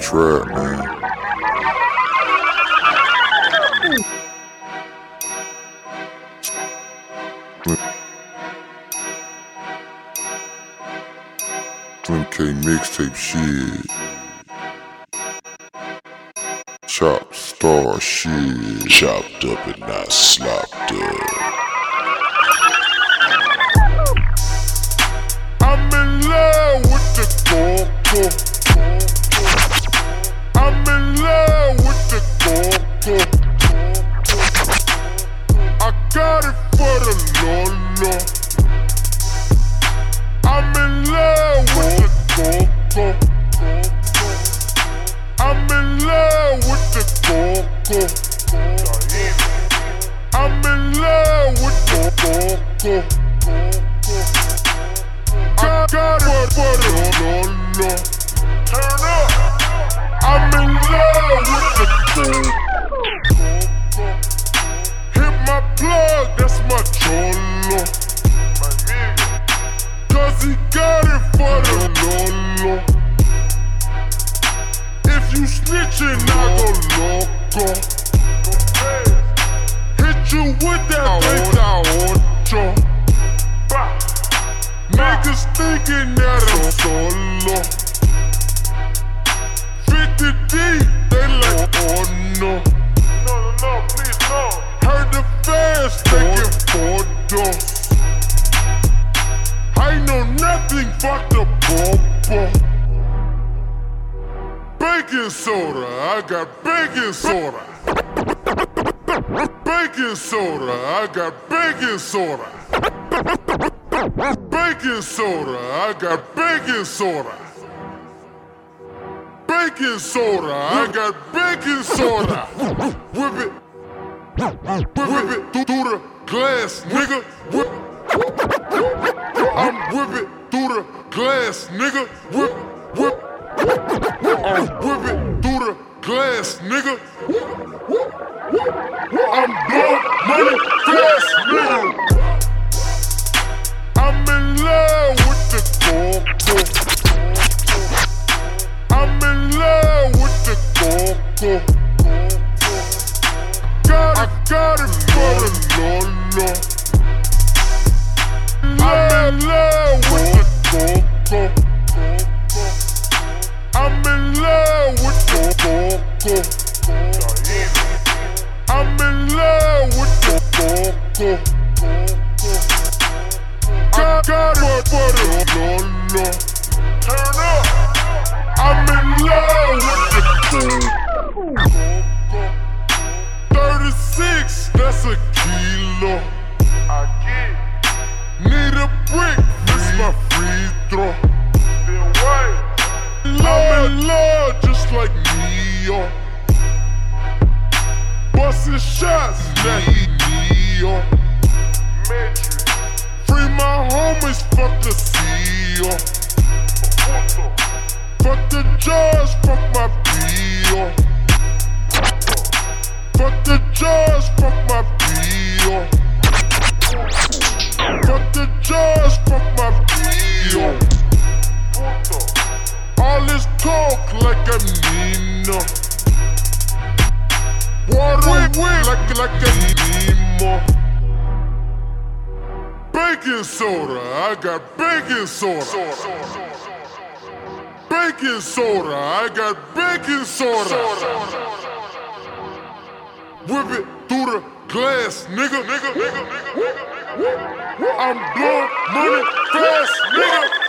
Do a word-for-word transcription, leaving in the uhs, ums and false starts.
trap, man. Slim K mixtape shit. Chop star shit. Chopped up and not slopped up. I'm in love with the coco. I'm in love with the coco. I got it for the Lolo. I'm in love with the coco. I'm in love with the coco. I'm in love with the coco. I got it for the Lolo. Turn up. I'm in love with the coco. Hit my plug, that's my cholo. Cause he got it for the Lolo. If you snitchin', I go loco. Hit you with that treinta ocho. Niggas thinking that I'm solo. fifty deep, they like, oh no. No, no, no, please no. Heard the fans taking photos. I know nothing, fuck the popo. Baking soda, I got baking soda. Baking soda, I got baking soda. Baking soda, I got baking soda. Baking soda, I got baking soda. Whip it, whip it through the glass, nigga. Whip it. I'm whip it through the glass, nigga. Whip, whip. I'm whip it through the glass, nigga. I'm blowing money fast, nigga. I'm in love with the coco. I'm in love with the coco. Got it, I got it for the Lolo. I'm in love with the coco. I'm in love with the coco. I'm in love with the coco. Got, got it for the Lolo. Turn up. I'm in love with the coco. thirty-six, that's a kilo. I get. Need a brick, this my free throw. Then what? I'm in love just like Neo. Bustin' shots, Neo. Neo. Free my homies, fuck the C E O. Fuck the judge, fuck my P O. Fuck the judge, fuck my P O. Fuck the judge, fuck my P O. All this talk like I'm Nino. Water wet like, like a Nemo. Baking soda, I got baking soda. Baking soda, I got baking soda. Whip it through the glass, nigga, nigga, nigga, nigga, nigga. I'm blowing money fast, nigga.